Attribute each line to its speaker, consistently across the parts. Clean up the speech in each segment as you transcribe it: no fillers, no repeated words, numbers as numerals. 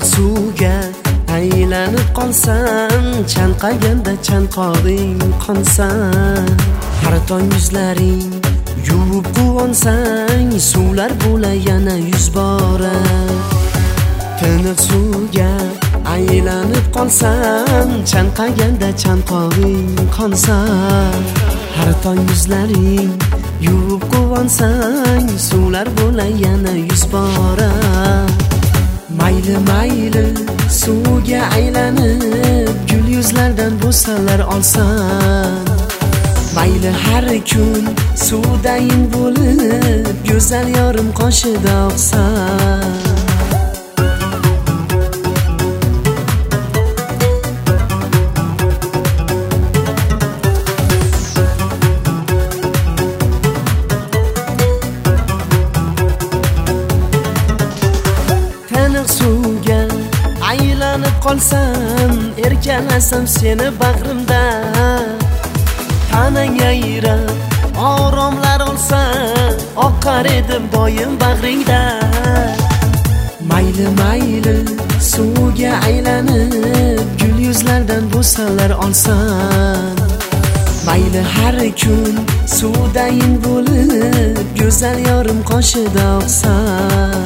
Speaker 1: suvga aylanib qolsam, chanqaganda chanqog'ing qonsan. Har tong yuzlaring yuvib quvonsang, suvlar bo'la yana 100 bora. Tiniq suvga aylanib qolsam, chanqaganda chanqog'ing qonsan. Har tong yuzlaring yuvib quvonsang, suvlar bo'la yana 100 bora. Mayli mayli suvga aylanib, gul yuzlardan bo'salar olsan. Mayli har kun suvdayin bo'lib, go'zal yorim qoshida oqsan. Suvga aylanib qolsam, erkalasam seni bag'rimda. Tanang yayrab oromlar olsa, oqar edim doim bag'ringda. Mayli mayli suvga aylanib, gul yuzlardan bo'salar olsan. Mayli har kun suvdayin bo'lib, go'zal yorim qoshida oqsan.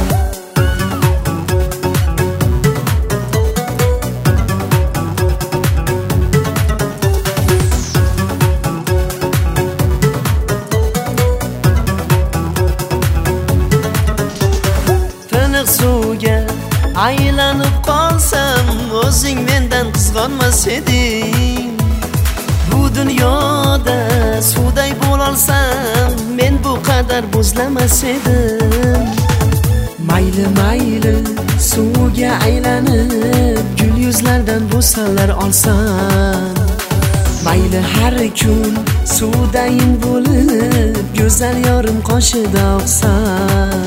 Speaker 1: Suvga aylanib qolsam, o'zing mendan qizg'onmas eding. Bu dunyoda suvday bo'lolsam, men bu qadar bo'zlamas edim. Mayli mayli suvga aylanib, gul yuzlardan bo'salar olsan. Mayli har kun suvdayin bo'lib, go'zal yorim qoshida oqsan.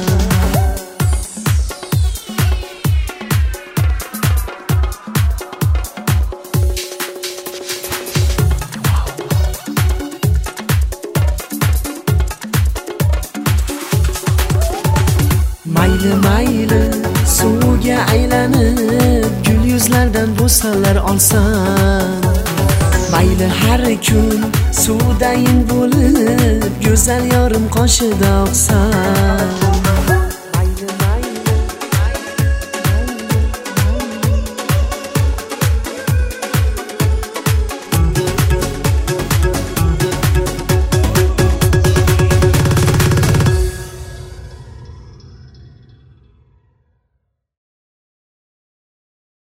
Speaker 1: Mayli mayli suvga aylanib, gul yuzlardan bo'salar olsan. Mayli har kun suvdayin bo'lib, go'zal yorim qoshida oqsan.